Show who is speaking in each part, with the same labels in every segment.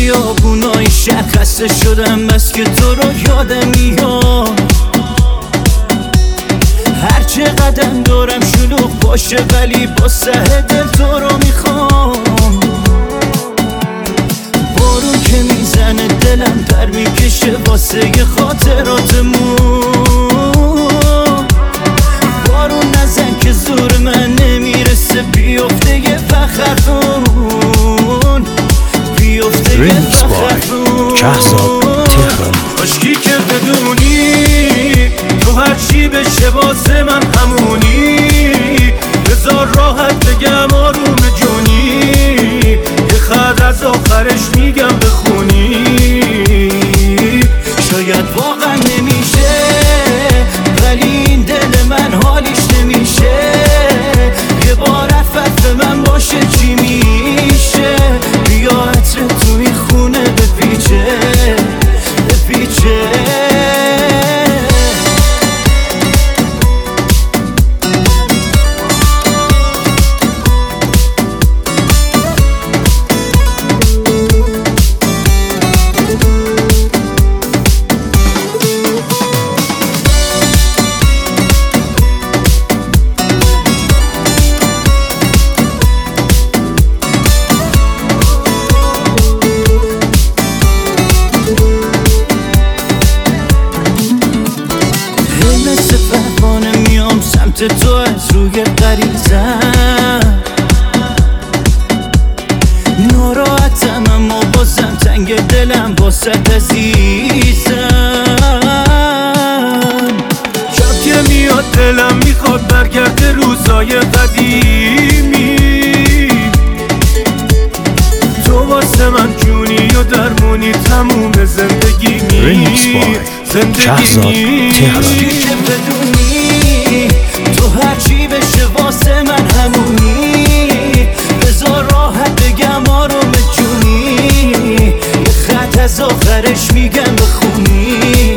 Speaker 1: خیابونای شهر خسته شدم بس که تو رو یادم میاد. هر چه قدم دارم شلوغ باشه ولی با سه دل تو رو میخوام. بارون که میزنه دلم پر میکشه واسه خاطراتمون. بارون نزن که زور من نمیرسه بیفته یه فخرتون، بیفته یه فخرتون.
Speaker 2: کاشکی که بدونی تو هرچی بشه واسه من همونی. بذار راحت بگم آروم جونی، یه خط از آخرش میگم بخونی.
Speaker 1: شاید واقعا نمیشه ولی این دل من حالیش نمیشه. یه بار عفت به من باشه چی میشه؟ بیا عطر تو این خونه بپیچه بپیچه. سمت تو از روی غریزم ناراحتم اما بازم تنگ دلم واسه عزیزم.
Speaker 2: شب که میاد دلم میخواد برگرده روزای قدیمی. تو واسه من جونی و درمونی تموم زندگیمی.
Speaker 1: تو هرچی بشه واسه من همونی. بذار راحت بگم آروم جونی، یه خط از آخرش میگم بخونی.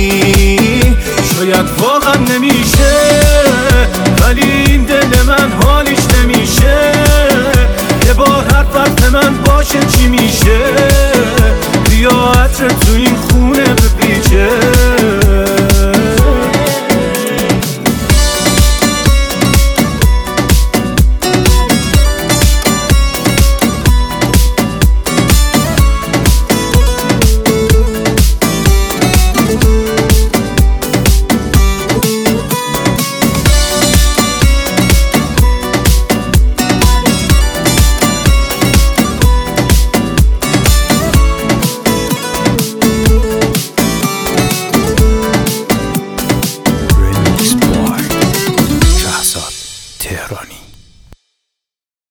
Speaker 2: شاید واقعا نمیشه ولی این دل من حالیش نمیشه. یه بار حرف من باشه چی میشه؟